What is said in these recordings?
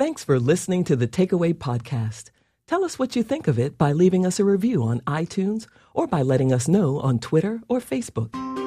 Thanks for listening to the Takeaway Podcast. Tell us what you think of it by leaving us a review on iTunes or by letting us know on Twitter or Facebook.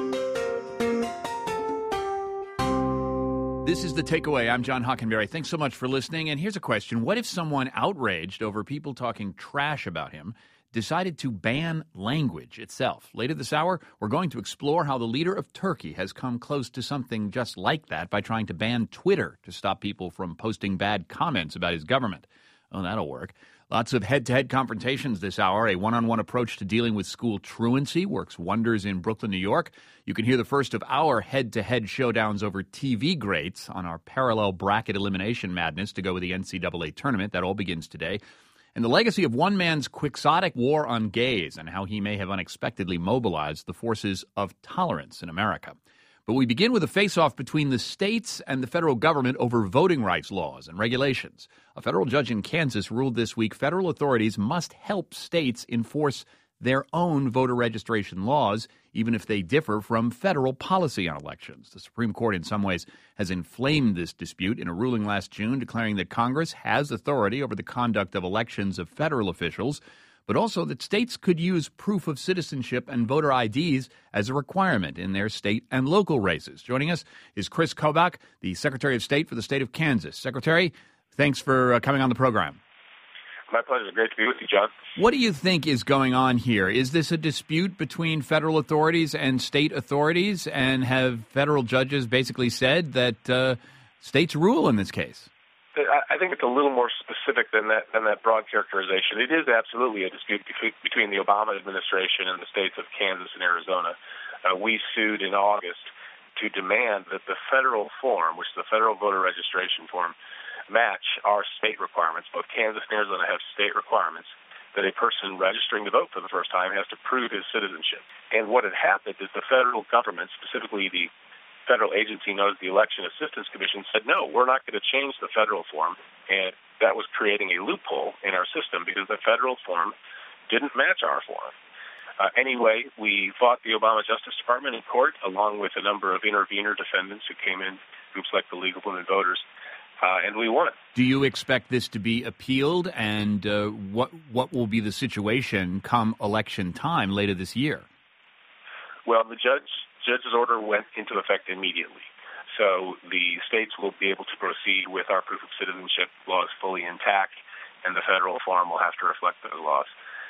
This is The Takeaway. I'm John Hockenberry. Thanks so much for listening. And here's a question. What if someone outraged over people talking trash about him decided to ban language itself? Later this hour, we're going to explore how the leader of Turkey has come close to something just like that by trying to ban Twitter to stop people from posting bad comments about his government. Oh, that'll work. Lots of head-to-head confrontations this hour. A one-on-one approach to dealing with school truancy works wonders in Brooklyn, New York. You can hear the first of our head-to-head showdowns over TV greats on our parallel bracket elimination madness to go with the NCAA tournament. That all begins today. And the legacy of one man's quixotic war on gays and how he may have unexpectedly mobilized the forces of tolerance in America. But we begin with a face-off between the states and the federal government over voting rights laws and regulations. A federal judge in Kansas ruled this week federal authorities must help states enforce their own voter registration laws, even if they differ from federal policy on elections. The Supreme Court, in some ways, has inflamed this dispute in a ruling last June declaring that Congress has authority over the conduct of elections of federal officials, but also that states could use proof of citizenship and voter IDs as a requirement in their state and local races. Joining us is Chris Kobach, the Secretary of State for the state of Kansas. Secretary, thanks for coming on the program. My pleasure. Great to be with you, John. What do you think is going on here? Is this a dispute between federal authorities and state authorities? And have federal judges basically said that states rule in this case? I think it's a little more specific than that broad characterization. It is absolutely a dispute between the Obama administration and the states of Kansas and Arizona. We sued in August to demand that the federal form, which is the federal voter registration form, match our state requirements. Both Kansas and Arizona have state requirements that a person registering to vote for the first time has to prove his citizenship. And what had happened is the federal government, specifically the federal agency known as the Election Assistance Commission, said, no, we're not going to change the federal form. And that was creating a loophole in our system because the federal form didn't match our form. Anyway, we fought the Obama Justice Department in court, along with a number of intervener defendants who came in, groups like the League of Women Voters, and we won. Do you expect this to be appealed, and what will be the situation come election time later this year? Well, the judge's order went into effect immediately. So the states will be able to proceed with our proof of citizenship laws fully intact, and the federal form will have to reflect those laws.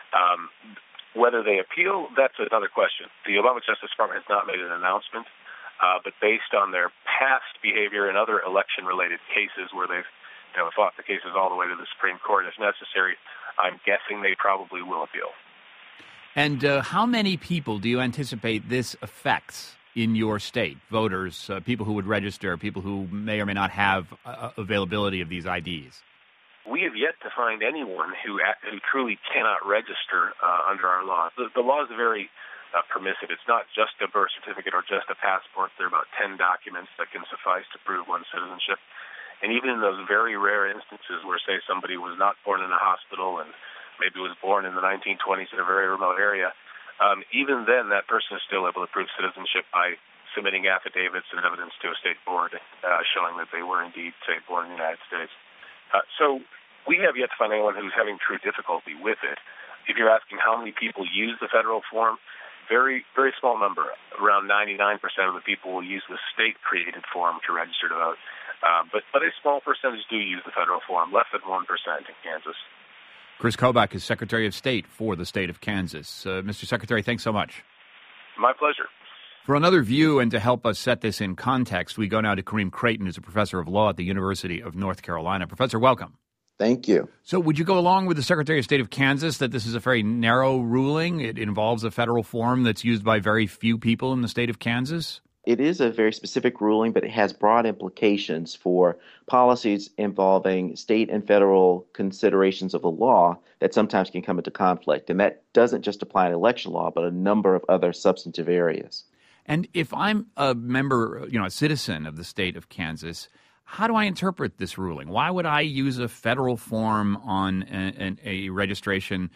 Whether they appeal, that's another question. The Obama Justice Department has not made an announcement, but based on their past behavior in other election-related cases where they've fought the cases all the way to the Supreme Court, if necessary, I'm guessing they probably will appeal. And how many people do you anticipate this affects in your state? Voters, people who would register, people who may or may not have availability of these IDs? We have yet to find anyone who truly cannot register under our laws. The law is very permissive. It's not just a birth certificate or just a passport. There are about 10 documents that can suffice to prove one's citizenship. And even in those very rare instances where, say, somebody was not born in a hospital and maybe was born in the 1920s in a very remote area, even then that person is still able to prove citizenship by submitting affidavits and evidence to a state board showing that they were indeed, say, born in the United States. So we have yet to find anyone who's having true difficulty with it. If you're asking how many people use the federal form, very, very small number. Around 99% of the people will use the state-created form to register to vote. But a small percentage do use the federal form, less than 1% in Kansas. Chris Kobach is Secretary of State for the state of Kansas. Mr. Secretary, thanks so much. My pleasure. For another view and to help us set this in context, we go now to Kareem Creighton, who's a professor of law at the University of North Carolina. Professor, welcome. Thank you. So would you go along with the Secretary of State of Kansas that this is a very narrow ruling? It involves a federal form that's used by very few people in the state of Kansas? It is a very specific ruling, but it has broad implications for policies involving state and federal considerations of the law that sometimes can come into conflict. And that doesn't just apply in election law, but a number of other substantive areas. And if I'm a member, a citizen of the state of Kansas, how do I interpret this ruling? Why would I use a federal form on a registration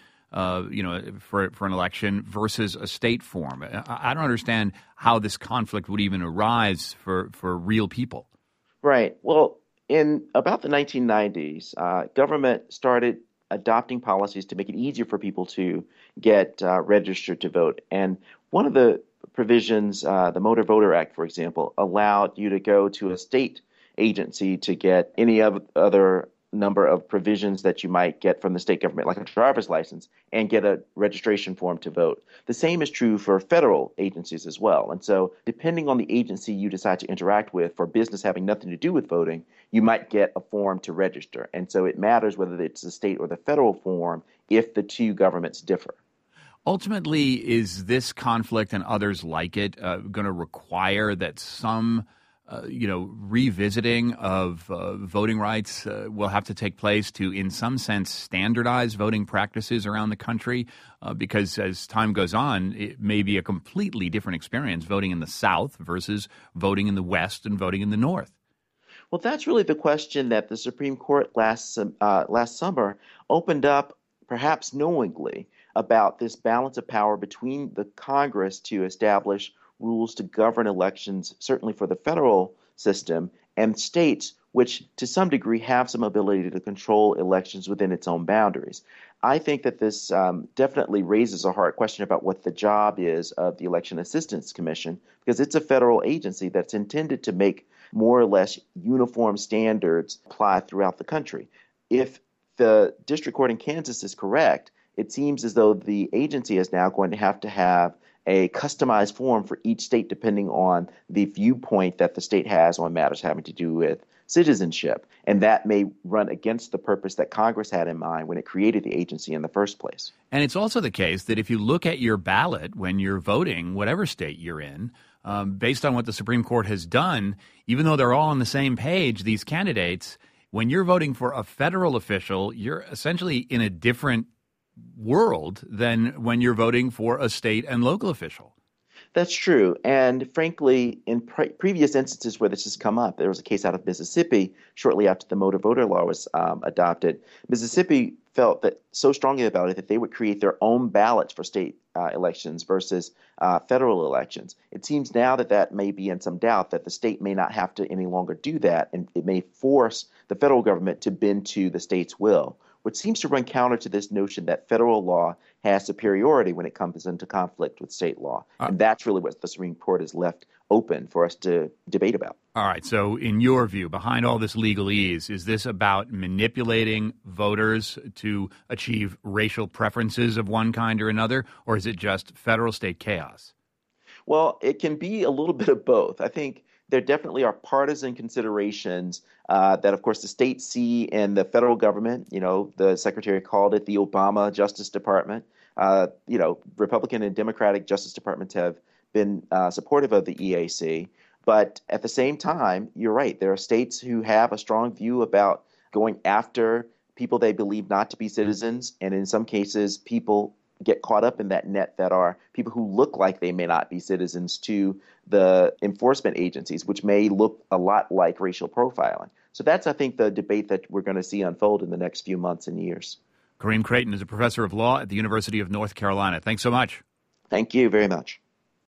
for an election versus a state form? I don't understand how this conflict would even arise for real people. Right. Well, In about the 1990s, government started adopting policies to make it easier for people to get registered to vote. And one of the provisions, the Motor Voter Act, for example, allowed you to go to a state agency to get any other number of provisions that you might get from the state government, like a driver's license, and get a registration form to vote. The same is true for federal agencies as well. And so depending on the agency you decide to interact with for business having nothing to do with voting, you might get a form to register. And so it matters whether it's the state or the federal form if the two governments differ. Ultimately, is this conflict and others like it going to require that some revisiting of voting rights will have to take place to, in some sense, standardize voting practices around the country? Because as time goes on, it may be a completely different experience voting in the South versus voting in the West and voting in the North. Well, that's really the question that the Supreme Court last summer opened up, perhaps knowingly, about this balance of power between the Congress to establish rules to govern elections, certainly for the federal system, and states, which to some degree have some ability to control elections within its own boundaries. I think that this definitely raises a hard question about what the job is of the Election Assistance Commission, because it's a federal agency that's intended to make more or less uniform standards apply throughout the country. If the district court in Kansas is correct, it seems as though the agency is now going to have a customized form for each state depending on the viewpoint that the state has on matters having to do with citizenship. And that may run against the purpose that Congress had in mind when it created the agency in the first place. And it's also the case that if you look at your ballot when you're voting, whatever state you're in, based on what the Supreme Court has done, even though they're all on the same page, these candidates, when you're voting for a federal official, you're essentially in a different world than when you're voting for a state and local official. That's true. And frankly, in previous instances where this has come up, there was a case out of Mississippi shortly after the motor voter law was adopted. Mississippi felt that so strongly about it that they would create their own ballots for state elections versus federal elections. It seems now that may be in some doubt, that the state may not have to any longer do that, and it may force the federal government to bend to the state's will, which seems to run counter to this notion that federal law has superiority when it comes into conflict with state law. And that's really what the Supreme Court has left open for us to debate about. All right. So in your view, behind all this legalese, is this about manipulating voters to achieve racial preferences of one kind or another, or is it just federal state chaos? Well, it can be a little bit of both. I think there definitely are partisan considerations that, of course, the states see in the federal government. You know, the secretary called it the Obama Justice Department. Republican and Democratic Justice Departments have been supportive of the EAC. But at the same time, you're right. There are states who have a strong view about going after people they believe not to be citizens. And in some cases, people get caught up in that net that are people who look like they may not be citizens to the enforcement agencies, which may look a lot like racial profiling. So that's, I think, the debate that we're going to see unfold in the next few months and years. Kareem Creighton is a professor of law at the University of North Carolina. Thanks so much. Thank you very much.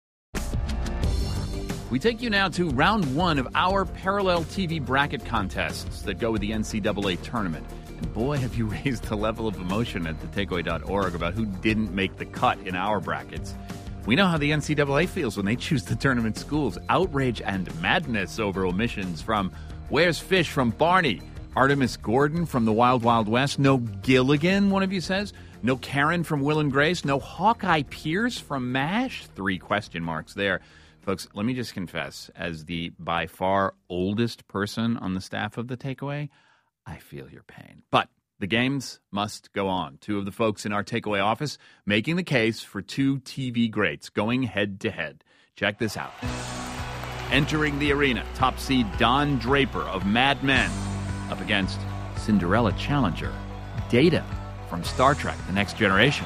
We take you now to round one of our parallel TV bracket contests that go with the NCAA tournament. And boy, have you raised the level of emotion at thetakeaway.org about who didn't make the cut in our brackets. We know how the NCAA feels when they choose the tournament schools. Outrage and madness over omissions from Where's Fish from Barney, Artemis Gordon from the Wild Wild West, no Gilligan, one of you says, no Karen from Will and Grace, no Hawkeye Pierce from MASH, 3 question marks there. Folks, let me just confess, as the by far oldest person on the staff of The Takeaway, I feel your pain. But the games must go on. 2 of the folks in our Takeaway office making the case for 2 TV greats going head-to-head. Check this out. Entering the arena, top seed Don Draper of Mad Men up against Cinderella challenger Data from Star Trek: The Next Generation.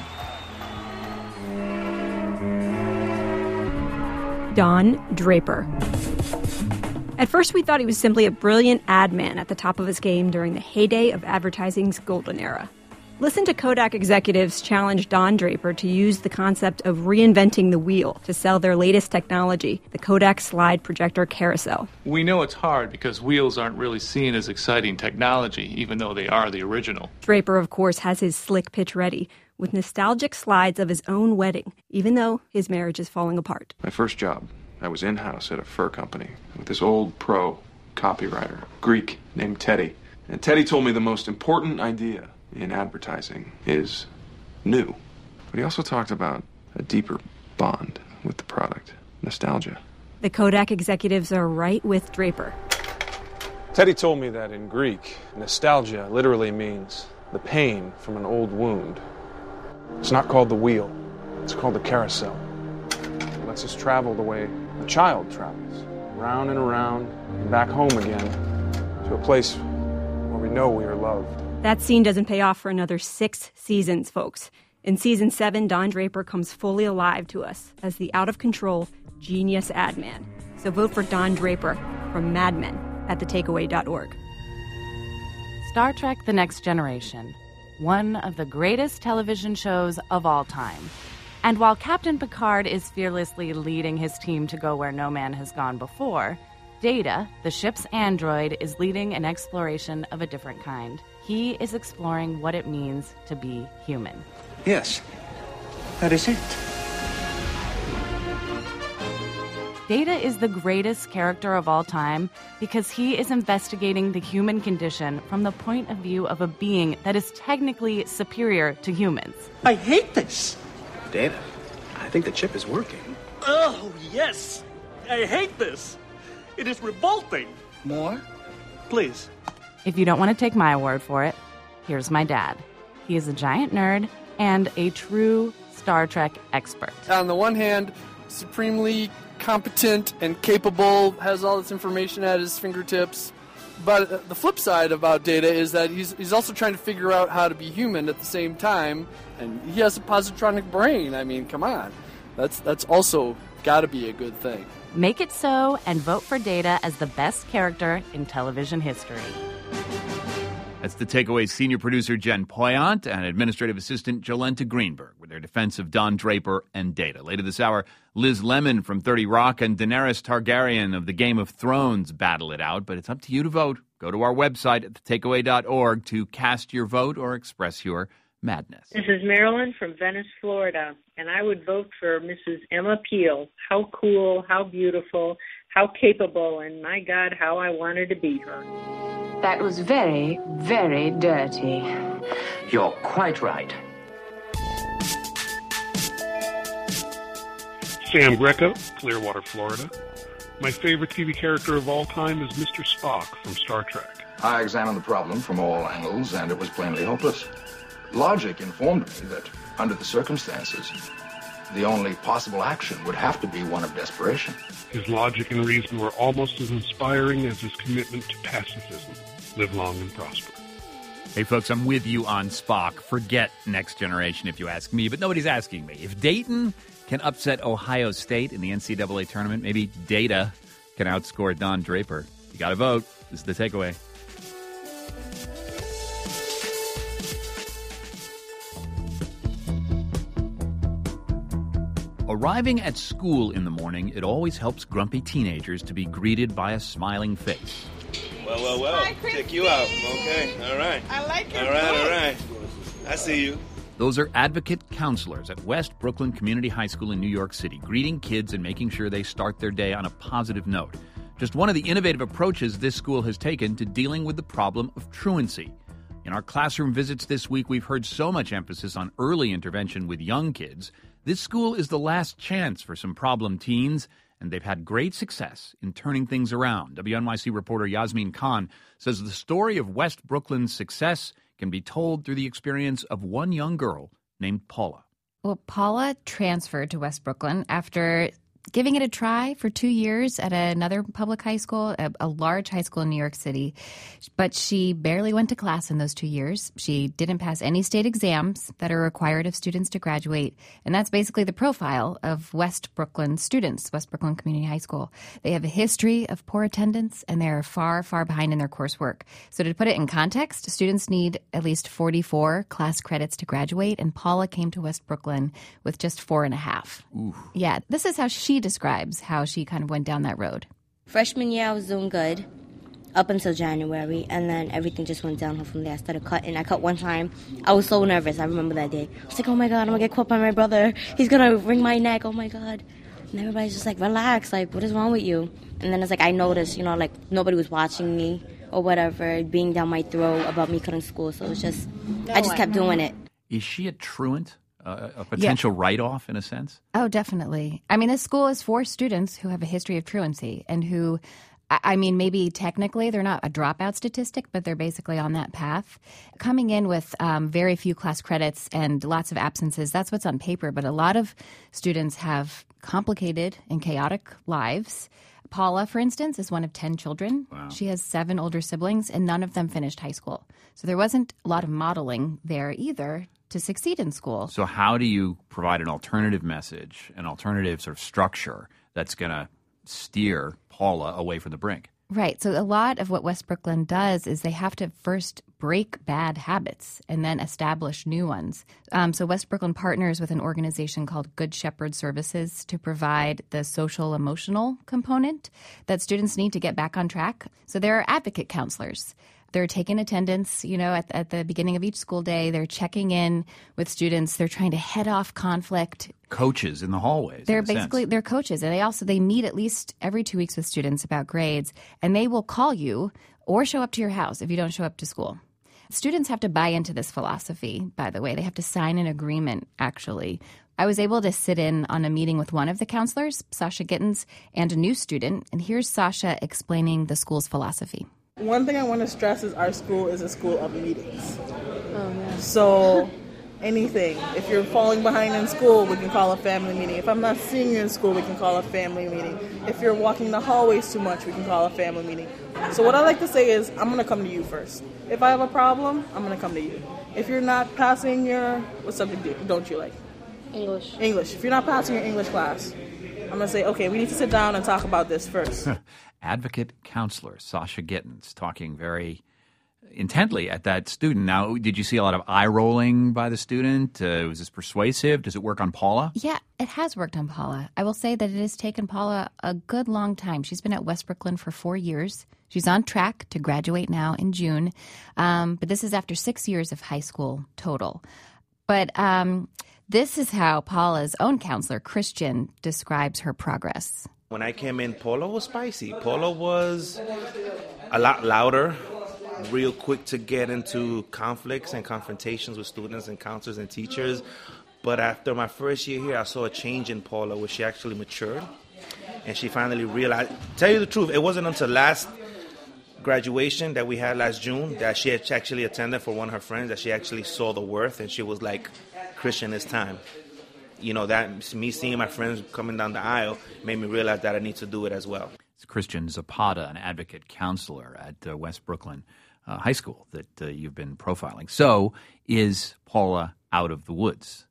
Don Draper. At first, we thought he was simply a brilliant ad man at the top of his game during the heyday of advertising's golden era. Listen to Kodak executives challenge Don Draper to use the concept of reinventing the wheel to sell their latest technology, the Kodak Slide Projector Carousel. We know it's hard because wheels aren't really seen as exciting technology, even though they are the original. Draper, of course, has his slick pitch ready, with nostalgic slides of his own wedding, even though his marriage is falling apart. My first job, I was in-house at a fur company with this old pro copywriter, Greek, named Teddy. And Teddy told me the most important idea in advertising is new. But he also talked about a deeper bond with the product, nostalgia. The Kodak executives are right with Draper. Teddy told me that in Greek, nostalgia literally means the pain from an old wound. It's not called the wheel, it's called the carousel. It lets us travel the way a child travels, round and around, and back home again, to a place where we know we are loved. That scene doesn't pay off for another 6 seasons, folks. In season 7, Don Draper comes fully alive to us as the out-of-control genius ad man. So vote for Don Draper from Mad Men at thetakeaway.org. Star Trek: The Next Generation, one of the greatest television shows of all time. And while Captain Picard is fearlessly leading his team to go where no man has gone before, Data, the ship's android, is leading an exploration of a different kind. He is exploring what it means to be human. Yes, that is it. Data is the greatest character of all time because he is investigating the human condition from the point of view of a being that is technically superior to humans. I hate this. Data, I think the chip is working. Oh, yes. I hate this. It is revolting. More? Please. If you don't want to take my word for it, here's my dad. He is a giant nerd and a true Star Trek expert. On the one hand, supremely competent and capable, has all this information at his fingertips. But the flip side about Data is that he's also trying to figure out how to be human at the same time, and he has a positronic brain. I mean, come on. That's also got to be a good thing. Make it so and vote for Data as the best character in television history. That's The Takeaway's senior producer Jen Poyant and administrative assistant Jolenta Greenberg with their defense of Don Draper and Data. Later this hour, Liz Lemon from 30 Rock and Daenerys Targaryen of the Game of Thrones battle it out, but it's up to you to vote. Go to our website at thetakeaway.org to cast your vote or express your madness. This is Marilyn from Venice, Florida, and I would vote for Mrs. Emma Peel. How cool, how beautiful, how capable, and my God, how I wanted to be her. That was very, very dirty. You're quite right. Sam Greco, Clearwater, Florida. My favorite TV character of all time is Mr. Spock from Star Trek. I examined the problem from all angles, and it was plainly hopeless. Logic informed me that, under the circumstances, the only possible action would have to be one of desperation. His logic and reason were almost as inspiring as his commitment to pacifism. Live long and prosper. Hey, folks, I'm with you on Spock. Forget Next Generation if you ask me, but nobody's asking me. If Dayton can upset Ohio State in the NCAA tournament, maybe Data can outscore Don Draper. You got to vote. This is The Takeaway. Arriving at school in the morning, it always helps grumpy teenagers to be greeted by a smiling face. Well. Hi, take you out. Okay, all right. I like your all right. I see you. Those are advocate counselors at West Brooklyn Community High School in New York City, greeting kids and making sure they start their day on a positive note. Just one of the innovative approaches this school has taken to dealing with the problem of truancy. In our classroom visits this week, we've heard so much emphasis on early intervention with young kids. This school is the last chance for some problem teens, and they've had great success in turning things around. WNYC reporter Yasmin Khan says the story of West Brooklyn's success can be told through the experience of one young girl named Paula. Well, Paula transferred to West Brooklyn after giving it a try for 2 years at another public high school, a large high school in New York City. But she barely went to class in those 2 years. She didn't pass any state exams that are required of students to graduate. And that's basically the profile of West Brooklyn students, West Brooklyn Community High School. They have a history of poor attendance, and they're far, far behind in their coursework. So to put it in context, students need at least 44 class credits to graduate, and Paula came to West Brooklyn with just 4.5. Ooh. Yeah, this is how she describes how she kind of went down that road. Freshman year, I was doing good up until January, and then everything just went downhill from there. I started cutting. I cut one time. I was so nervous. I remember that day. I was like, oh my God, I'm going to get caught by my brother. He's going to wring my neck. Oh my God. And everybody's just like, relax. Like, what is wrong with you? And then it's like I noticed, like nobody was watching me or whatever, being down my throat about me cutting school. So it was just, I just kept doing it. Is she a truant? A potential write-off in a sense? Oh, definitely. I mean, this school is for students who have a history of truancy and who, I mean, maybe technically they're not a dropout statistic, but they're basically on that path. Coming in with very few class credits and lots of absences, that's what's on paper. But a lot of students have complicated and chaotic lives. Paula, for instance, is one of 10 children. Wow. She has 7 older siblings, and none of them finished high school. So there wasn't a lot of modeling there either to succeed in school. So how do you provide an alternative message, an alternative sort of structure that's going to steer Paula away from the brink? Right. So a lot of what West Brooklyn does is they have to first break bad habits and then establish new ones. So West Brooklyn partners with an organization called Good Shepherd Services to provide the social emotional component that students need to get back on track. So there are advocate counselors. They're taking attendance, at the beginning of each school day. They're checking in with students. They're trying to head off conflict. Coaches in the hallways. They're coaches, and they meet at least every 2 weeks with students about grades, and they will call you or show up to your house if you don't show up to school. Students have to buy into this philosophy, by the way. They have to sign an agreement, actually. I was able to sit in on a meeting with one of the counselors, Sasha Gittens, and a new student, and here's Sasha explaining the school's philosophy. One thing I want to stress is our school is a school of meetings. Oh, yeah. So anything. If you're falling behind in school, we can call a family meeting. If I'm not seeing you in school, we can call a family meeting. If you're walking the hallways too much, we can call a family meeting. So what I like to say is, I'm going to come to you first. If I have a problem, I'm going to come to you. If you're not passing what subject don't you like? English. If you're not passing your English class, I'm going to say, okay, we need to sit down and talk about this first. Advocate counselor Sasha Gittens talking very intently at that student. Now, did you see a lot of eye rolling by the student? Was this persuasive? Does it work on Paula? Yeah, it has worked on Paula. I will say that it has taken Paula a good long time. She's been at West Brooklyn for 4 years. She's on track to graduate now in June. But this is after 6 years of high school total. But this is how Paula's own counselor, Christian, describes her progress. When I came in, Paula was spicy. Paula was a lot louder, real quick to get into conflicts and confrontations with students and counselors and teachers. But after my first year here, I saw a change in Paula where she actually matured. And she finally realized, tell you the truth, it wasn't until last graduation that we had last June that she had actually attended for one of her friends, that she actually saw the worth, and she was like, Christian, it's time. That me seeing my friends coming down the aisle made me realize that I need to do it as well. It's Christian Zapata, an advocate counselor at West Brooklyn High School that you've been profiling. So is Paula out of the woods?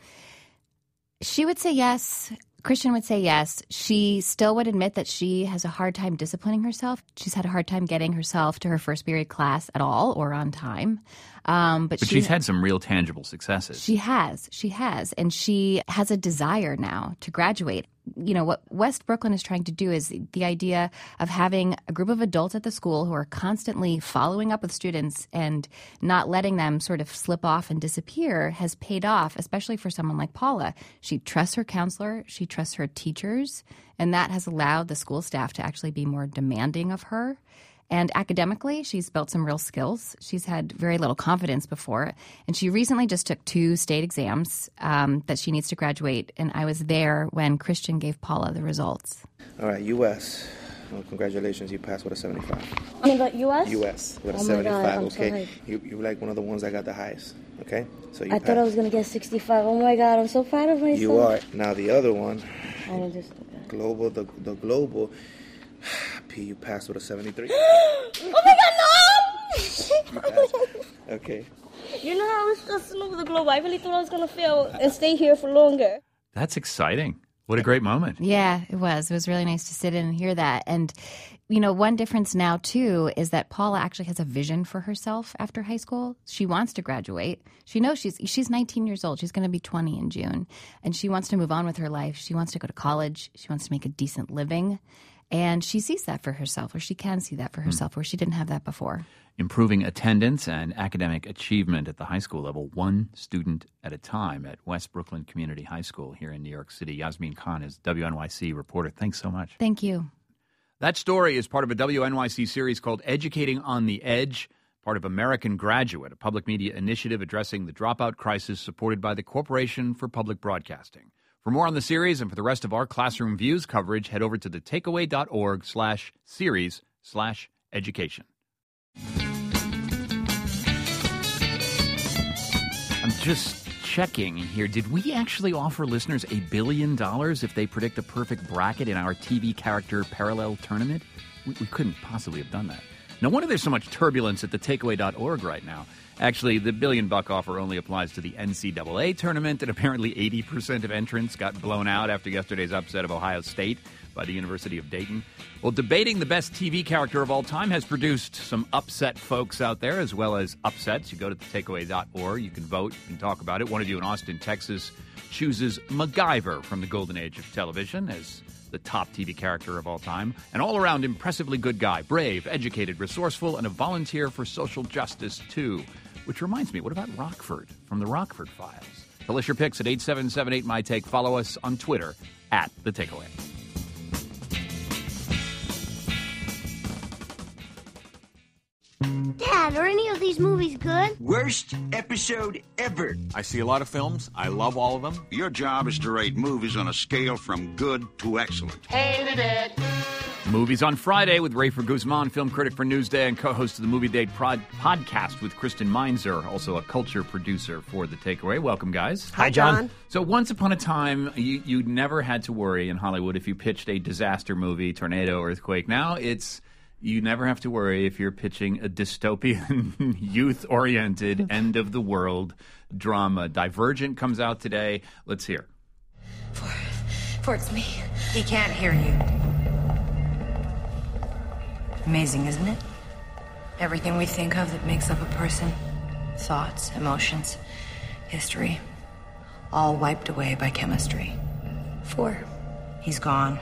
She would say yes. Christian would say yes. She still would admit that she has a hard time disciplining herself. She's had a hard time getting herself to her first period class at all or on time. But she's had some real tangible successes. She has. And she has a desire now to graduate. What West Brooklyn is trying to do is the idea of having a group of adults at the school who are constantly following up with students and not letting them sort of slip off and disappear has paid off, especially for someone like Paula. She trusts her counselor. She trusts her teachers. And that has allowed the school staff to actually be more demanding of her. And academically, she's built some real skills. She's had very little confidence before. And she recently just took 2 state exams that she needs to graduate. And I was there when Christian gave Paula the results. All right, U.S. Well, congratulations, you passed with a 75. I mean, but U.S.? U.S. with a 75, okay? You're like one of the ones that got the highest, okay? So I thought I was going to get 65. Oh, my God, I'm so proud of myself. You are. Now, the other one, I just Global, the global. P, you passed with a 73. Oh my God, no! Okay. You know how I was stressing over the globe? I really thought I was going to fail and stay here for longer. That's exciting. What a great moment. Yeah, it was. It was really nice to sit in and hear that. And, you know, one difference now, too, is that Paula actually has a vision for herself after high school. She wants to graduate. She knows she's 19 years old. She's going to be 20 in June. And she wants to move on with her life. She wants to go to college. She wants to make a decent living. And she sees that for herself, or she can see that for herself, where she didn't have that before. Improving attendance and academic achievement at the high school level, one student at a time at West Brooklyn Community High School here in New York City. Yasmin Khan is WNYC reporter. Thanks so much. Thank you. That story is part of a WNYC series called Educating on the Edge, part of American Graduate, a public media initiative addressing the dropout crisis supported by the Corporation for Public Broadcasting. For more on the series and for the rest of our Classroom Views coverage, head over to thetakeaway.org/series/education. I'm just checking here. Did we actually offer listeners $1 billion if they predict a perfect bracket in our TV character parallel tournament? We couldn't possibly have done that. No wonder there's so much turbulence at thetakeaway.org right now. Actually, the $1 billion offer only applies to the NCAA tournament, and apparently 80% of entrants got blown out after yesterday's upset of Ohio State by the University of Dayton. Well, debating the best TV character of all time has produced some upset folks out there, as well as upsets. You go to thetakeaway.org, you can vote, you can talk about it. One of you in Austin, Texas, chooses MacGyver from the golden age of television as the top TV character of all time. An all-around impressively good guy, brave, educated, resourceful, and a volunteer for social justice, too. Which reminds me, what about Rockford from the Rockford Files? Tell us your picks at 877-8MyTake. Follow us on Twitter at The Takeaway. Dad, are any of these movies good? Worst episode ever. I see a lot of films. I love all of them. Your job is to rate movies on a scale from good to excellent. Hated it. Movies on Friday with Rafer Guzman, film critic for Newsday and co-host of the Movie Date podcast with Kristen Meinzer, also a culture producer for The Takeaway. Welcome, guys. Hi, John. So once upon a time, you never had to worry in Hollywood if you pitched a disaster movie, tornado, earthquake. Now you never have to worry if you're pitching a dystopian, youth-oriented, end-of-the-world drama. Divergent comes out today. Let's hear. Ford, it's me. He can't hear you. Amazing, isn't it? Everything we think of that makes up a person, thoughts, emotions, history, all wiped away by chemistry. He's gone.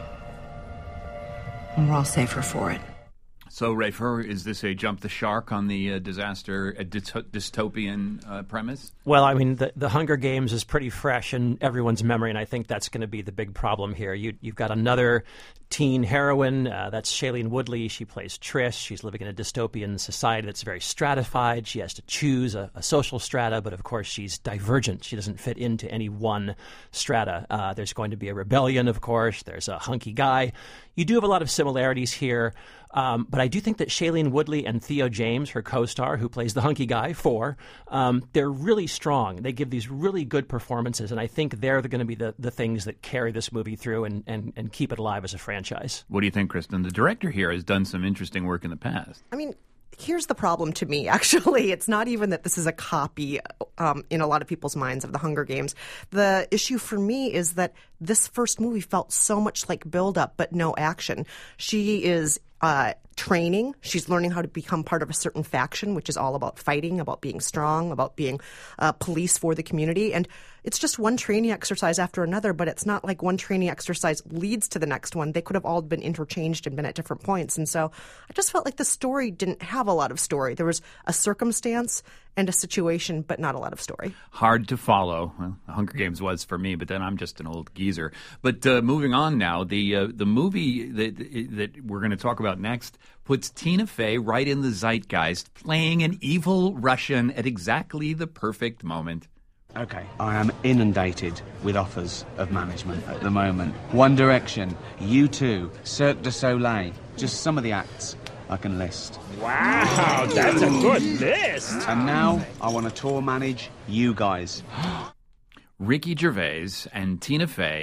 And we're all safer for it. So, Rafer, is this a jump the shark on the disaster, dystopian premise? Well, I mean, the Hunger Games is pretty fresh in everyone's memory, and I think that's going to be the big problem here. You've got another teen heroine, that's Shailene Woodley. She plays Trish. She's living in a dystopian society that's very stratified. She has to choose a social strata, but of course she's divergent. She doesn't fit into any one strata. There's going to be a rebellion, of course. There's a hunky guy. You do have a lot of similarities here. But I do think that Shailene Woodley and Theo James, her co-star, who plays the hunky guy, they're really strong. They give these really good performances, and I think they're going to be the things that carry this movie through and keep it alive as a franchise. What do you think, Kristen? The director here has done some interesting work in the past. I mean, here's the problem to me, actually. It's not even that this is a copy in a lot of people's minds of The Hunger Games. The issue for me is that this first movie felt so much like build-up but no action. She is training. She's learning how to become part of a certain faction, which is all about fighting, about being strong, about being police for the community. And it's just one training exercise after another, but it's not like one training exercise leads to the next one. They could have all been interchanged and been at different points. And so I just felt like the story didn't have a lot of story. There was a circumstance and a situation, but not a lot of story. Hard to follow. Well, The Hunger Games was for me, but then I'm just an old geezer. But moving on now, the movie that we're going to talk about next puts Tina Fey right in the zeitgeist, playing an evil Russian at exactly the perfect moment. Okay, I am inundated with offers of management at the moment. One Direction, U2, Cirque du Soleil, just some of the acts I can list. Wow, that's a good list. And now I want to tour manage you guys. Ricky Gervais and Tina Fey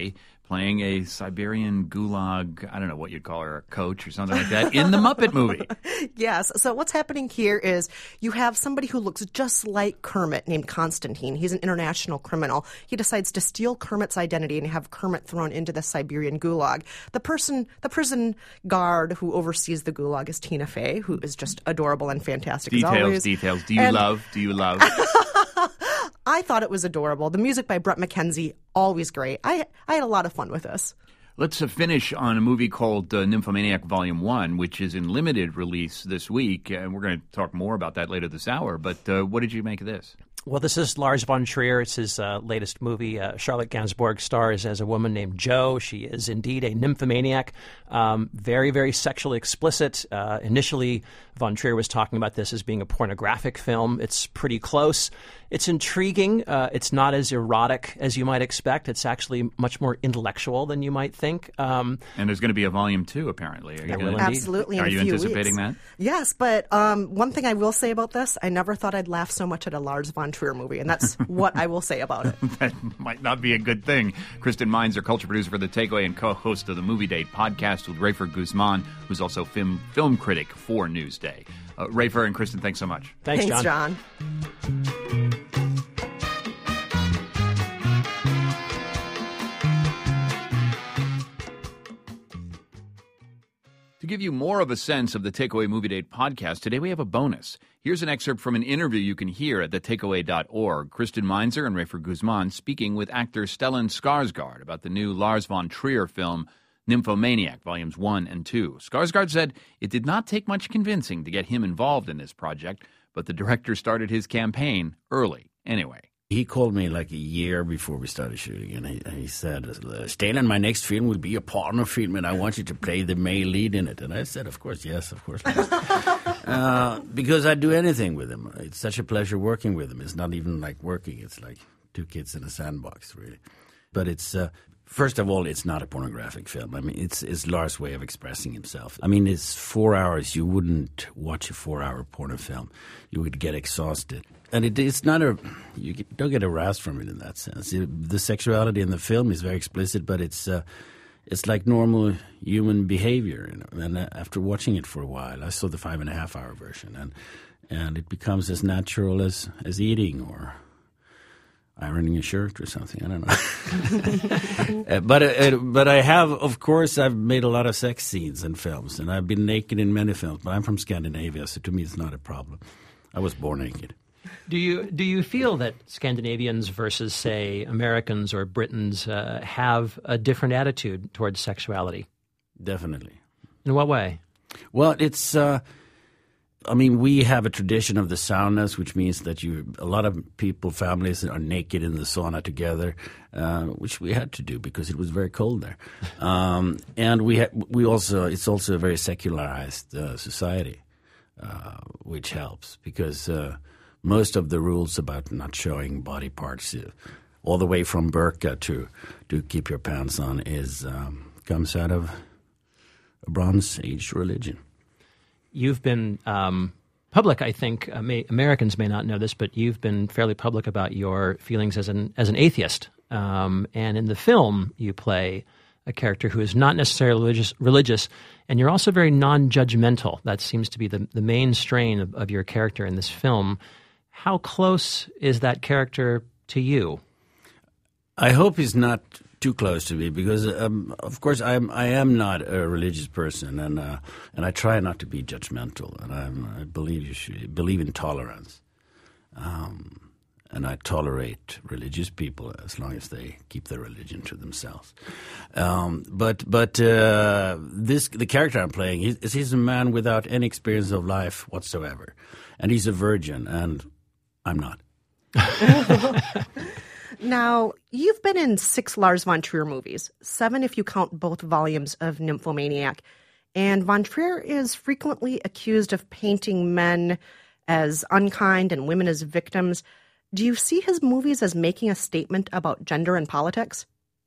playing a Siberian gulag, I don't know what you'd call her, a coach or something like that, in the Muppet movie. Yes. So what's happening here is you have somebody who looks just like Kermit named Konstantin. He's an international criminal. He decides to steal Kermit's identity and have Kermit thrown into the Siberian gulag. The prison guard who oversees the gulag is Tina Fey, who is just adorable and fantastic as always. Details. Do you love? I thought it was adorable. The music by Brett McKenzie, always great. I had a lot of fun with this. Let's finish on a movie called Nymphomaniac Volume 1, which is in limited release this week. And we're going to talk more about that later this hour. But what did you make of this? Well, this is Lars von Trier. It's his latest movie. Charlotte Gainsbourg stars as a woman named Jo. She is indeed a nymphomaniac, very, very sexually explicit. Initially, von Trier was talking about this as being a pornographic film. It's pretty close. It's intriguing. It's not as erotic as you might expect. It's actually much more intellectual than you might think. And there's going to be a Volume 2, apparently. Absolutely. Are you anticipating weeks. that? Yes, but one thing I will say about this, I never thought I'd laugh so much at a Lars von Trier movie, and that's what I will say about it. That might not be a good thing. Kristen Meinzer, culture producer for The Takeaway and co-host of the Movie Date podcast with Rafer Guzman, who's also film critic for Newsday. Rafer and Kristen, thanks so much. Thanks, John. To give you more of a sense of the Takeaway Movie Date podcast, today we have a bonus. Here's an excerpt from an interview you can hear at thetakeaway.org. Kristen Meinzer and Rafer Guzman speaking with actor Stellan Skarsgård about the new Lars von Trier film, Nymphomaniac, Volumes 1 and 2. Skarsgård said it did not take much convincing to get him involved in this project, but the director started his campaign early anyway. He called me like a year before we started shooting, and he said, Stellan, my next film will be a porno film, and I want you to play the male lead in it. And I said, of course, yes, of course. Because I'd do anything with him. It's such a pleasure working with him. It's not even like working. It's like two kids in a sandbox, really. But it's... First of all, it's not a pornographic film. I mean, it's Lars' way of expressing himself. I mean, it's 4 hours. You wouldn't watch a 4-hour porno film. You would get exhausted. And it's not you don't get aroused from it in that sense. The sexuality in the film is very explicit, but it's like normal human behavior. You know? And after watching it for a while, I saw the 5.5-hour version, and it becomes as natural as eating or ironing a shirt or something. I don't know. But I have, of course, I've made a lot of sex scenes in films, and I've been naked in many films. But I'm from Scandinavia, so to me it's not a problem. I was born naked. Do you feel that Scandinavians versus, say, Americans or Britons have a different attitude towards sexuality? Definitely. In what way? Well, it's... I mean, we have a tradition of the saunas, which means that a lot of families are naked in the sauna together, which we had to do because it was very cold there. And it's also a very secularized society, which helps because most of the rules about not showing body parts, all the way from burqa to keep your pants on, comes out of a Bronze Age religion. You've been public, I think. Americans may not know this, but you've been fairly public about your feelings as an atheist. And in the film, you play a character who is not necessarily religious, and you're also very non-judgmental. That seems to be the main strain of your character in this film. How close is that character to you? I hope he's not too close to me because, of course, I am not a religious person, and I try not to be judgmental, and I believe in tolerance, and I tolerate religious people as long as they keep their religion to themselves. But the character I'm playing, he's a man without any experience of life whatsoever, and he's a virgin, and I'm not. Now, you've been in 6 Lars von Trier movies, 7 if you count both volumes of Nymphomaniac, and von Trier is frequently accused of painting men as unkind and women as victims. Do you see his movies as making a statement about gender and politics?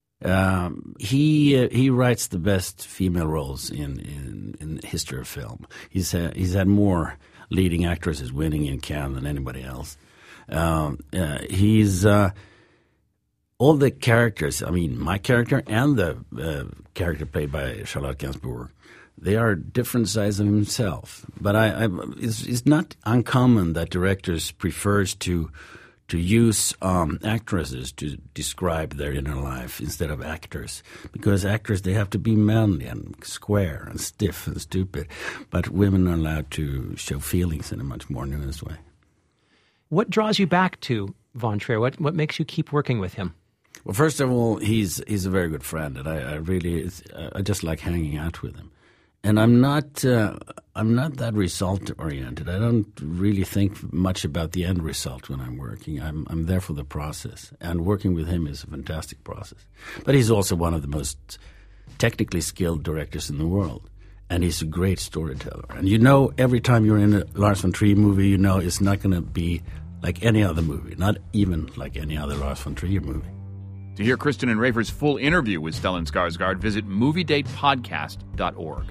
He writes the best female roles in the history of film. He's had more leading actresses winning in Cannes than anybody else. all the characters, I mean, my character and the character played by Charlotte Gainsbourg, they are different sides of himself. But it's not uncommon that directors prefers to use actresses to describe their inner life instead of actors. Because actors, they have to be manly and square and stiff and stupid. But women are allowed to show feelings in a much more nuanced way. What draws you back to Von Trier? What makes you keep working with him? Well, first of all, he's a very good friend, and I just like hanging out with him. And I'm not that result oriented. I don't really think much about the end result when I'm working. I'm there for the process, and working with him is a fantastic process. But he's also one of the most technically skilled directors in the world, and he's a great storyteller. And you know, every time you're in a Lars von Trier movie, you know it's not going to be like any other movie, not even like any other Lars von Trier movie. To hear Kristen and Rafer's full interview with Stellan Skarsgård, visit MovieDatePodcast.org.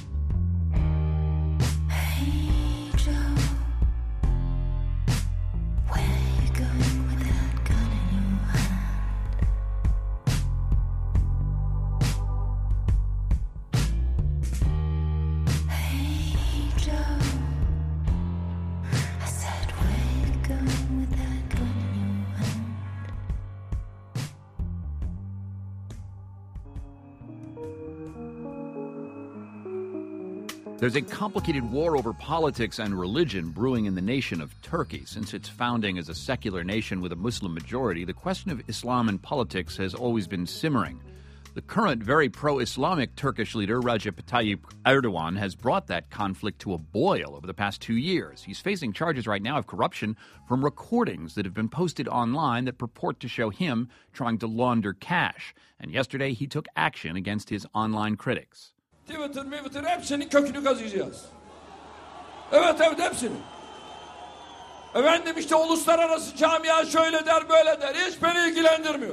There's a complicated war over politics and religion brewing in the nation of Turkey. Since its founding as a secular nation with a Muslim majority, the question of Islam and politics has always been simmering. The current very pro-Islamic Turkish leader, Recep Tayyip Erdogan, has brought that conflict to a boil over the past 2 years. He's facing charges right now of corruption from recordings that have been posted online that purport to show him trying to launder cash. And yesterday, he took action against his online critics. Twitter hepsinin kökünü kazıyacağız. Evet hepsinin. Efendim işte uluslararası camia şöyle der böyle der. Hiç beni ilgilendirmiyor.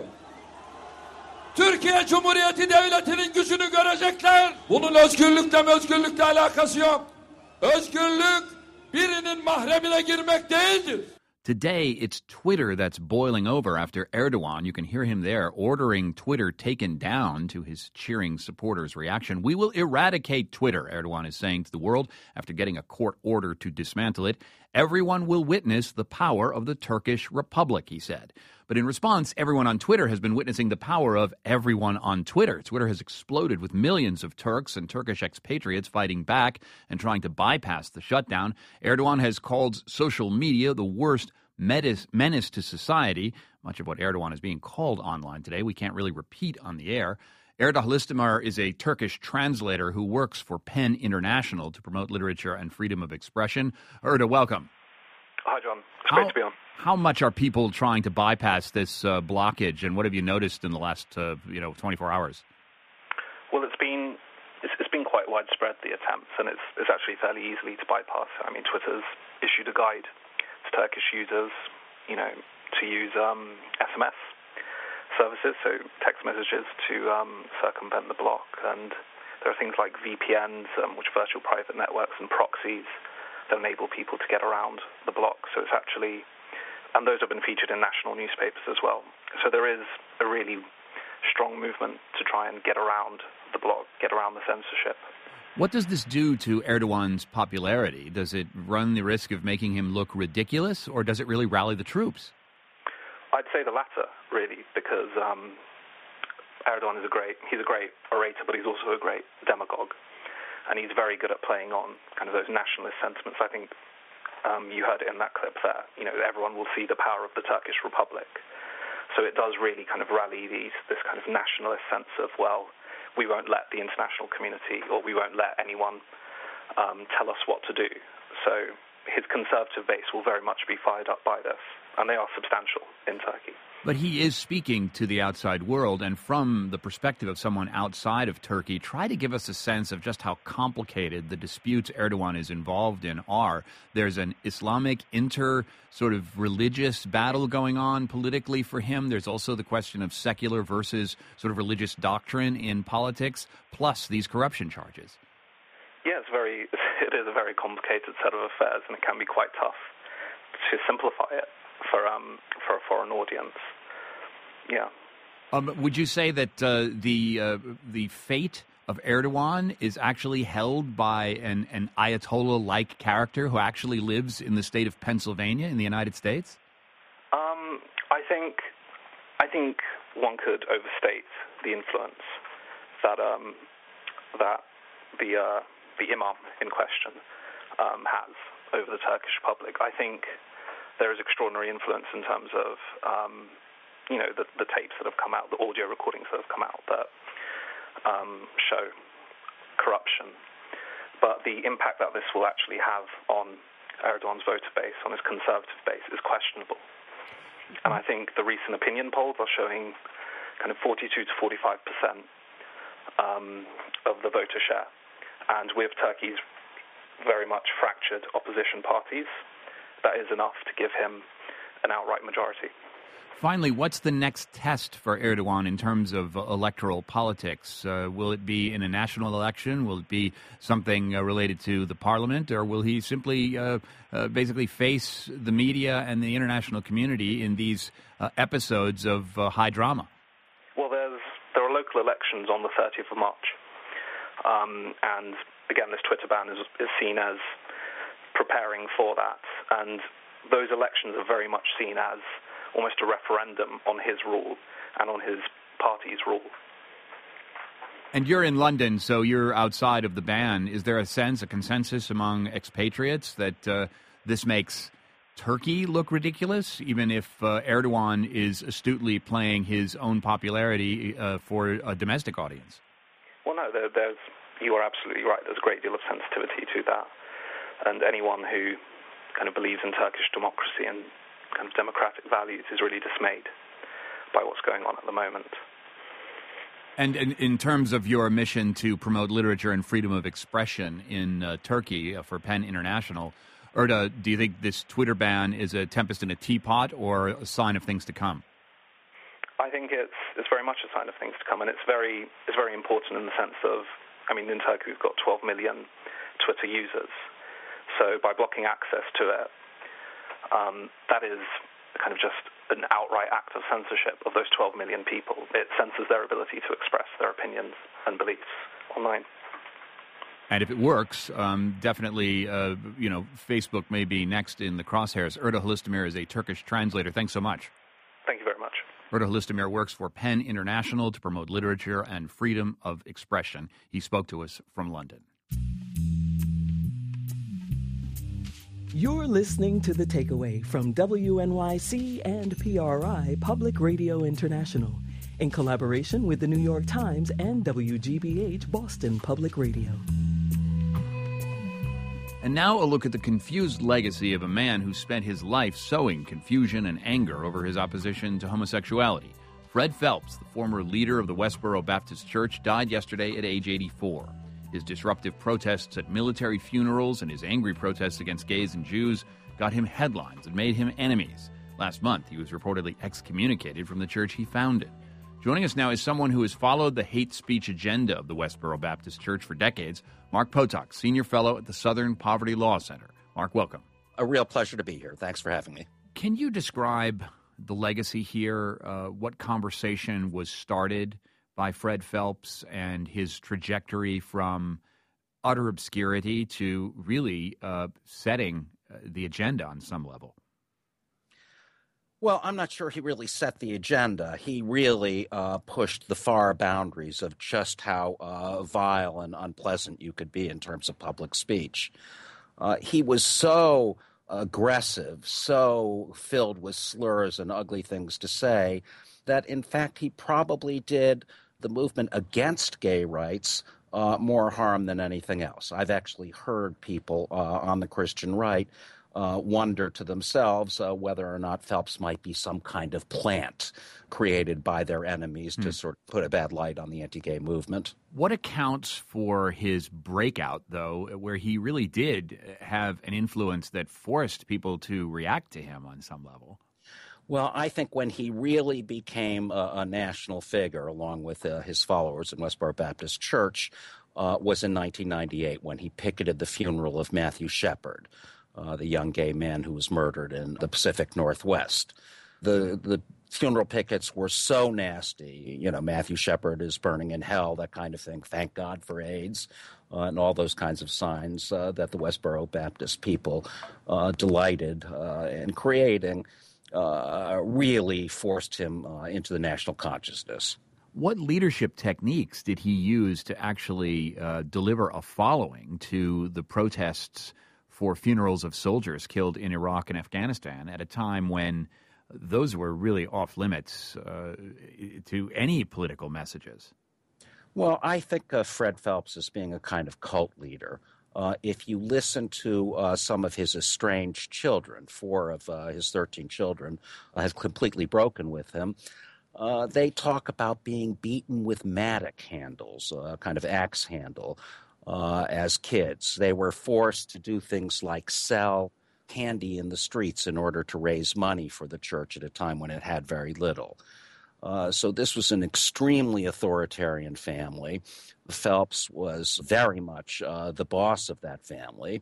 Türkiye Cumhuriyeti Devleti'nin gücünü görecekler. Bunun özgürlükle alakası yok. Özgürlük birinin mahremine girmek değildir. Today, it's Twitter that's boiling over after Erdogan, you can hear him there, ordering Twitter taken down to his cheering supporters' reaction. We will eradicate Twitter, Erdogan is saying to the world after getting a court order to dismantle it. Everyone will witness the power of the Turkish Republic, he said. But in response, everyone on Twitter has been witnessing the power of everyone on Twitter. Twitter has exploded with millions of Turks and Turkish expatriates fighting back and trying to bypass the shutdown. Erdogan has called social media the worst menace to society. Much of what Erdogan is being called online today, we can't really repeat on the air. Erda Halistamar is a Turkish translator who works for PEN International to promote literature and freedom of expression. Erda, welcome. Hi, John. It's great to be on. How much are people trying to bypass this blockage, and what have you noticed in the last 24 hours? Well, it's been quite widespread, the attempts, and it's actually fairly easily to bypass. I mean, Twitter's issued a guide to Turkish users, to use SMS services, so text messages to circumvent the block. And there are things like VPNs, which are virtual private networks, and proxies that enable people to get around the block. So it's actually, and those have been featured in national newspapers as well. So there is a really strong movement to try and get around the block, get around the censorship. What does this do to Erdogan's popularity? Does it run the risk of making him look ridiculous, or does it really rally the troops? I'd say the latter, really, because Erdogan is a great orator, but he's also a great demagogue. And he's very good at playing on kind of those nationalist sentiments. I think you heard it in that clip there. Everyone will see the power of the Turkish Republic. So it does really kind of rally this kind of nationalist sense of, well, we won't let the international community, or we won't let anyone tell us what to do. So his conservative base will very much be fired up by this, and they are substantial in Turkey. But he is speaking to the outside world, and from the perspective of someone outside of Turkey, try to give us a sense of just how complicated the disputes Erdogan is involved in are. There's an Islamic sort of religious battle going on politically for him. There's also the question of secular versus sort of religious doctrine in politics, plus these corruption charges. Yeah, it is a very complicated set of affairs, and it can be quite tough to simplify it for a foreign audience. Yeah, Would you say that the fate of Erdogan is actually held by an Ayatollah-like character who actually lives in the state of Pennsylvania in the United States? I think one could overstate the influence that the imam in question has over the Turkish public. I think there is extraordinary influence in terms of the tapes that have come out, the audio recordings that have come out that show corruption. But the impact that this will actually have on Erdogan's voter base, on his conservative base, is questionable. And I think the recent opinion polls are showing kind of 42 to 45% of the voter share. And with Turkey's very much fractured opposition parties, that is enough to give him an outright majority. Finally, what's the next test for Erdogan in terms of electoral politics? Will it be in a national election? Will it be something related to the parliament? Or will he simply basically face the media and the international community in these episodes of high drama? Well, there are local elections on the 30th of March. And again, this Twitter ban is seen as preparing for that. And those elections are very much seen as almost a referendum on his rule and on his party's rule. And you're in London, so you're outside of the ban. Is there a consensus among expatriates that this makes Turkey look ridiculous, even if Erdogan is astutely playing his own popularity for a domestic audience? Well, no, you are absolutely right. There's a great deal of sensitivity to that. And anyone who kind of believes in Turkish democracy and kind of democratic values is really dismayed by what's going on at the moment. And in terms of your mission to promote literature and freedom of expression in Turkey for PEN International, Erda, do you think this Twitter ban is a tempest in a teapot or a sign of things to come? I think it's very much a sign of things to come, and it's very important in the sense of, I mean, in Turkey we've got 12 million Twitter users, so by blocking access to it, that is kind of just an outright act of censorship of those 12 million people. It censors their ability to express their opinions and beliefs online. And if it works, definitely, Facebook may be next in the crosshairs. Erda Halistamir is a Turkish translator. Thanks so much. Thank you very much. Erda Halistamir works for PEN International to promote literature and freedom of expression. He spoke to us from London. You're listening to The Takeaway from WNYC and PRI Public Radio International in collaboration with the New York Times and WGBH Boston Public Radio. And now a look at the confused legacy of a man who spent his life sowing confusion and anger over his opposition to homosexuality. Fred Phelps, the former leader of the Westboro Baptist Church, died yesterday at age 84. His disruptive protests at military funerals and his angry protests against gays and Jews got him headlines and made him enemies. Last month, he was reportedly excommunicated from the church he founded. Joining us now is someone who has followed the hate speech agenda of the Westboro Baptist Church for decades, Mark Potok, Senior Fellow at the Southern Poverty Law Center. Mark, welcome. A real pleasure to be here. Thanks for having me. Can you describe the legacy here? What conversation was started by Fred Phelps and his trajectory from utter obscurity to really setting the agenda on some level? Well, I'm not sure he really set the agenda. He really pushed the far boundaries of just how vile and unpleasant you could be in terms of public speech. He was so aggressive, so filled with slurs and ugly things to say, that in fact he probably did the movement against gay rights more harm than anything else. I've actually heard people on the Christian right wonder to themselves whether or not Phelps might be some kind of plant created by their enemies to sort of put a bad light on the anti-gay movement. What accounts for his breakout, though, where he really did have an influence that forced people to react to him on some level? Well, I think when he really became a national figure, along with his followers in Westboro Baptist Church, was in 1998 when he picketed the funeral of Matthew Shepard, the young gay man who was murdered in the Pacific Northwest. The funeral pickets were so nasty. You know, Matthew Shepard is burning in hell, that kind of thing. Thank God for AIDS. And all those kinds of signs that the Westboro Baptist people delighted in creating really forced him into the national consciousness. What leadership techniques did he use to actually deliver a following to the protests for funerals of soldiers killed in Iraq and Afghanistan at a time when those were really off limits to any political messages? Well, I think Fred Phelps as being a kind of cult leader. If you listen to some of his estranged children, 4 of his 13 children have completely broken with him. They talk about being beaten with mattock handles, a kind of axe handle, as kids. They were forced to do things like sell candy in the streets in order to raise money for the church at a time when it had very little. So this was an extremely authoritarian family. Phelps was very much the boss of that family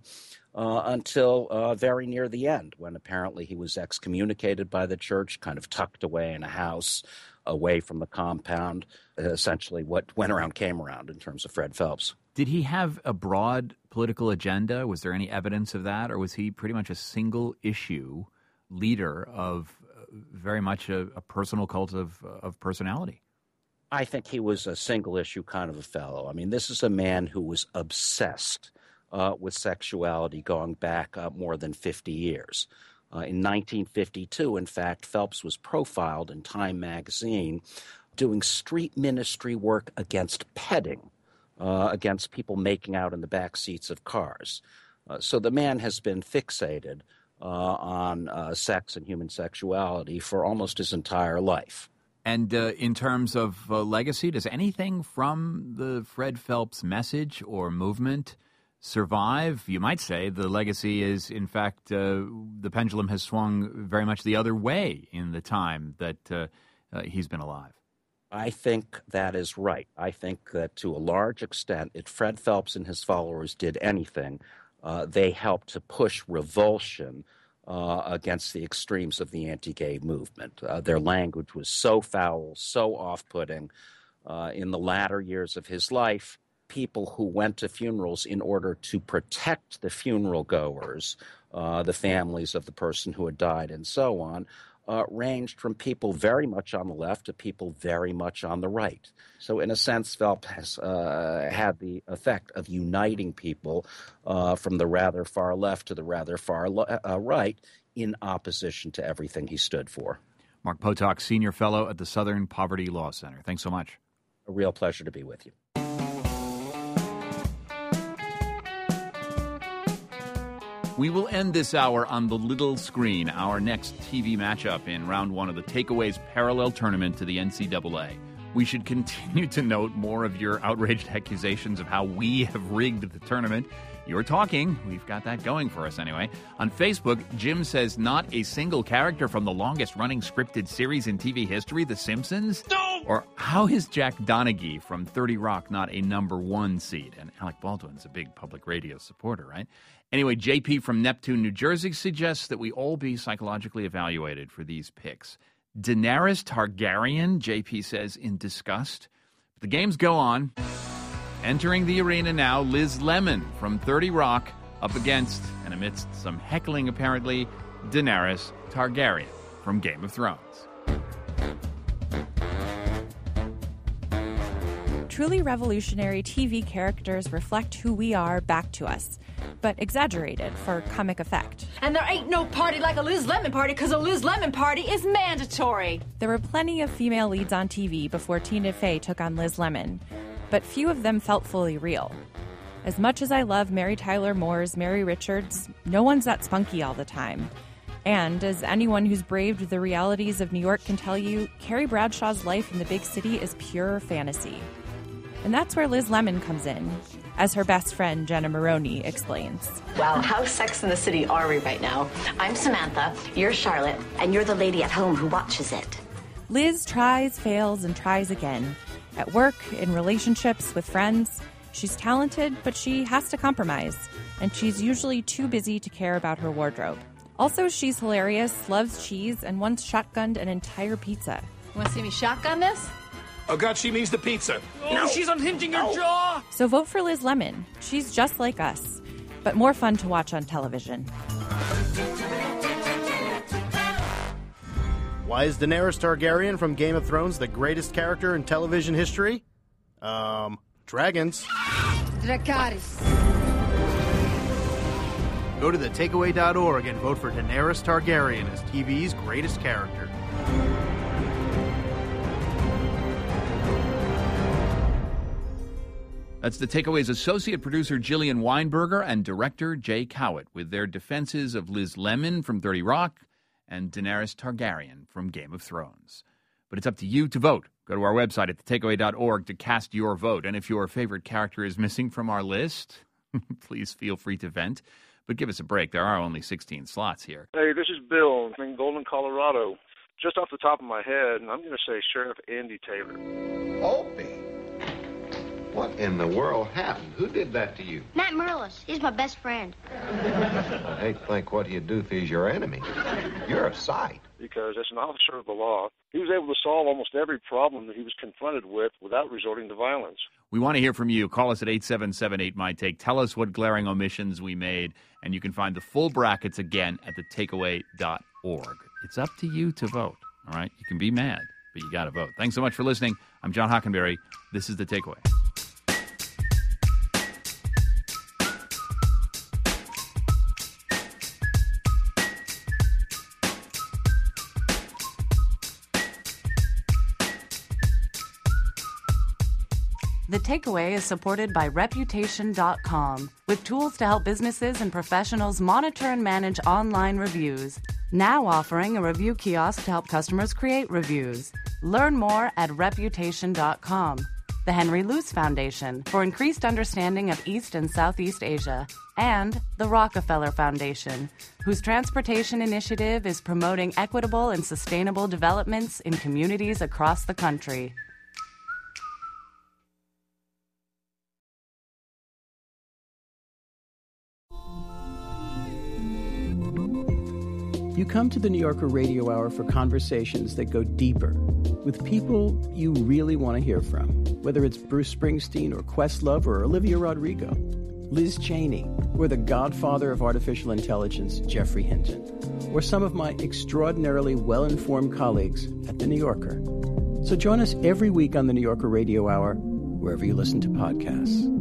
until very near the end, when apparently he was excommunicated by the church, kind of tucked away in a house away from the compound. Essentially what went around came around in terms of Fred Phelps. Did he have a broad political agenda? Was there any evidence of that? Or was he pretty much a single-issue leader of very much a personal cult of personality? I think he was a single-issue kind of a fellow. I mean, this is a man who was obsessed with sexuality going back more than 50 years. In 1952, in fact, Phelps was profiled in Time magazine doing street ministry work against petting, against people making out in the back seats of cars. So the man has been fixated on sex and human sexuality for almost his entire life. And in terms of legacy, does anything from the Fred Phelps message or movement survive? You might say the legacy is, in fact, the pendulum has swung very much the other way in the time that he's been alive. I think that is right. I think that to a large extent, if Fred Phelps and his followers did anything, they helped to push revulsion against the extremes of the anti-gay movement. Their language was so foul, so off-putting. In the latter years of his life, people who went to funerals in order to protect the funeral goers, the families of the person who had died and so on, ranged from people very much on the left to people very much on the right. So in a sense, Phelps has had the effect of uniting people from the rather far left to the rather far right in opposition to everything he stood for. Mark Potok, Senior Fellow at the Southern Poverty Law Center. Thanks so much. A real pleasure to be with you. We will end this hour on the little screen, our next TV matchup in round 1 of the Takeaways parallel tournament to the NCAA. We should continue to note more of your outraged accusations of how we have rigged the tournament. You're talking. We've got that going for us anyway. On Facebook, Jim says not a single character from the longest-running scripted series in TV history, The Simpsons? No! Or how is Jack Donaghy from 30 Rock not a number 1 seed? And Alec Baldwin's a big public radio supporter, right? Anyway, JP from Neptune, New Jersey suggests that we all be psychologically evaluated for these picks. Daenerys Targaryen, JP says in disgust. The games go on. Entering the arena now, Liz Lemon from 30 Rock up against, and amidst some heckling apparently, Daenerys Targaryen from Game of Thrones. Truly revolutionary TV characters reflect who we are back to us, but exaggerated for comic effect. And there ain't no party like a Liz Lemon party, because a Liz Lemon party is mandatory. There were plenty of female leads on TV before Tina Fey took on Liz Lemon, but few of them felt fully real. As much as I love Mary Tyler Moore's Mary Richards, no one's that spunky all the time. And as anyone who's braved the realities of New York can tell you, Carrie Bradshaw's life in the big city is pure fantasy. And that's where Liz Lemon comes in, as her best friend Jenna Maroney explains. Wow, how Sex in the City are we right now? I'm Samantha, you're Charlotte, and you're the lady at home who watches it. Liz tries, fails, and tries again. At work, in relationships, with friends. She's talented, but she has to compromise. And she's usually too busy to care about her wardrobe. Also, she's hilarious, loves cheese, and once shotgunned an entire pizza. You want to see me shotgun this? Oh, God, she means the pizza. No, she's unhinging her jaw. So vote for Liz Lemon. She's just like us, but more fun to watch on television. Why is Daenerys Targaryen from Game of Thrones the greatest character in television history? Dragons. Dracarys. Go to thetakeaway.org and vote for Daenerys Targaryen as TV's greatest character. That's The Takeaway's associate producer Jillian Weinberger and director Jay Cowit with their defenses of Liz Lemon from 30 Rock and Daenerys Targaryen from Game of Thrones. But it's up to you to vote. Go to our website at thetakeaway.org to cast your vote. And if your favorite character is missing from our list, please feel free to vent. But give us a break. There are only 16 slots here. Hey, this is Bill in Golden, Colorado. Just off the top of my head, I'm going to say Sheriff Andy Taylor. Opie, what in the world happened? Who did that to you? Matt Merlis. He's my best friend. I hate to think what he'd do if he's your enemy. You're a sight. Because as an officer of the law, he was able to solve almost every problem that he was confronted with without resorting to violence. We want to hear from you. Call us at 877-8MY-TAKE. Tell us what glaring omissions we made, and you can find the full brackets again at thetakeaway.org. It's up to you to vote, all right? You can be mad, but you got to vote. Thanks so much for listening. I'm John Hockenberry. This is The Takeaway. The Takeaway is supported by Reputation.com, with tools to help businesses and professionals monitor and manage online reviews. Now offering a review kiosk to help customers create reviews. Learn more at Reputation.com. The Henry Luce Foundation for increased understanding of East and Southeast Asia. And the Rockefeller Foundation, whose transportation initiative is promoting equitable and sustainable developments in communities across the country. You come to the New Yorker Radio Hour for conversations that go deeper with people you really want to hear from, whether it's Bruce Springsteen or Questlove or Olivia Rodrigo, Liz Cheney, or the godfather of artificial intelligence, Geoffrey Hinton, or some of my extraordinarily well-informed colleagues at the New Yorker. So join us every week on the New Yorker Radio Hour, wherever you listen to podcasts.